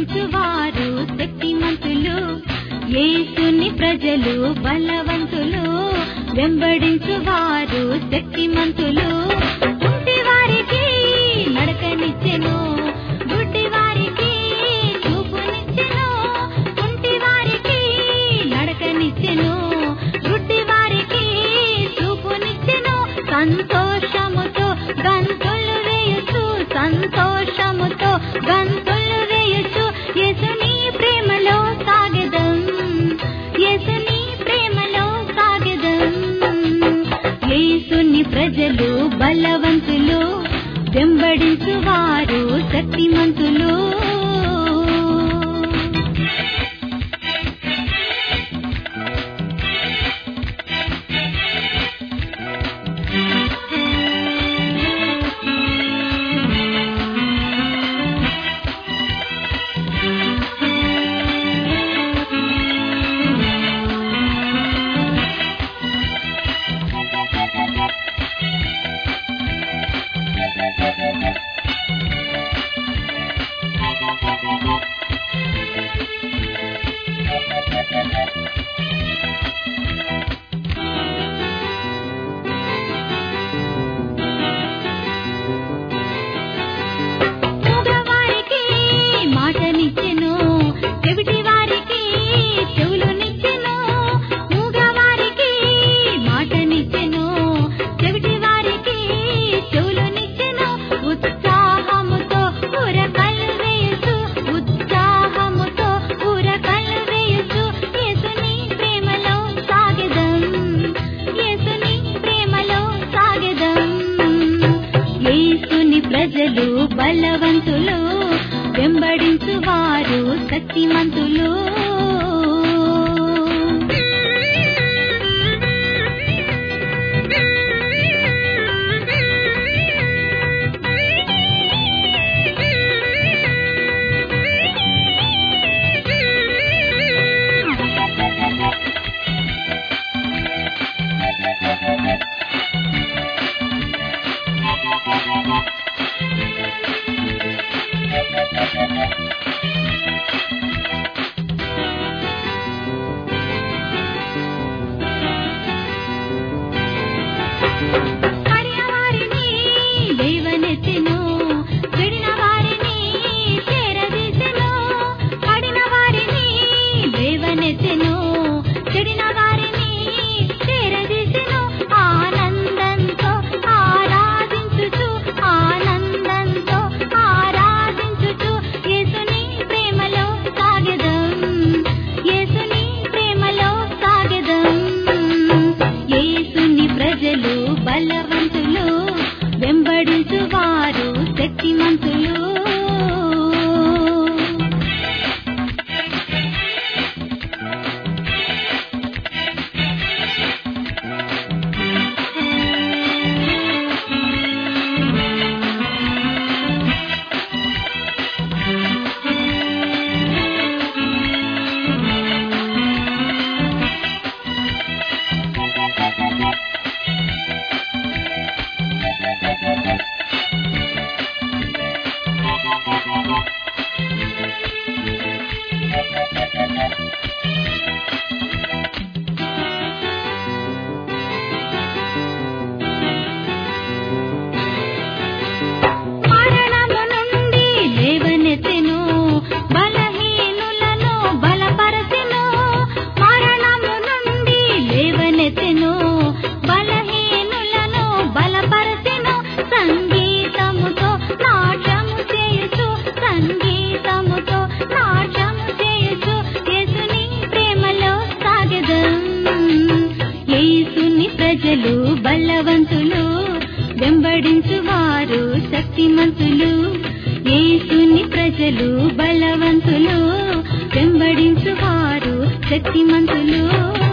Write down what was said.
వెంబడించువారు శక్తిమంతులు. యేసుని ప్రజలు బలవంతులు, వెంబడించువారు శక్తిమంతులు. కుంటి వారికి నడకనిచ్చెను, గుడ్డి వారికి చూపునిచ్చెను. కుంటి వారికి నడకనిచ్చెను, గుడ్డి వారికి చూపునిచ్చెను. సంతోషముతో గంతులు వేయచ్చు, సంతోషముతో గంతులు వేయచ్చు. యేసుని ప్రేమలో సాగెదం, యేసుని ప్రేమలో సాగెదం. యేసుని ప్రజలు బలవంతులు, వెంబడించువారు శక్తిమంతులు. మూగవారికి మాటనిచ్చెను, చెవిటి వారికి చెవులునిచ్చెను. మూగవారికి మాటనిచ్చెను, చెవిటి వారికి చెవులునిచ్చెను. ఉత్సాహముతో ఉరకలు వేయచ్చు, ఉత్సాహముతో ఉరకలు వేయచ్చు. యేసుని ప్రేమలో సాగెదం, యేసుని ప్రేమలో సాగెదం. యేసుని ప్రజలు బలవంతులు, వెంబడించువారు శక్తిమంతులు. కడిన వారిని లేవనెత్తెను, చెడిన వారిని చేరదీసెను. కడిన వారిని లేవనెత్తెను, చెడిన వారిని చేరదీసెను. ఆనందంతో ఆరాధించుచు, ఆనందంతో ఆరాధించుచు. యేసుని ప్రేమలో సాగెదం, యేసుని ప్రేమలో సాగెదం. యేసుని ప్రజలు బలవంతులు, వెంబడించువారు శక్తిమంతులు. మరణము నుండి లేవనెత్తెను, బలహీనులను బలపరచెను. మరణము నుండి లేవనెత్తెను, బలహీనులను బలపరచెను. సంగీతముతో నాట్యము చేయుచు, సంగీతముతో నాట్యము చేయుచు. యేసుని ప్రేమలో సాగెదం. యేసుని ప్రజలు బలవంతులు, వెంబడించువారు శక్తిమంతులు. యేసుని ప్రజలు బలవంతులు, వెంబడించువారు శక్తిమంతులు.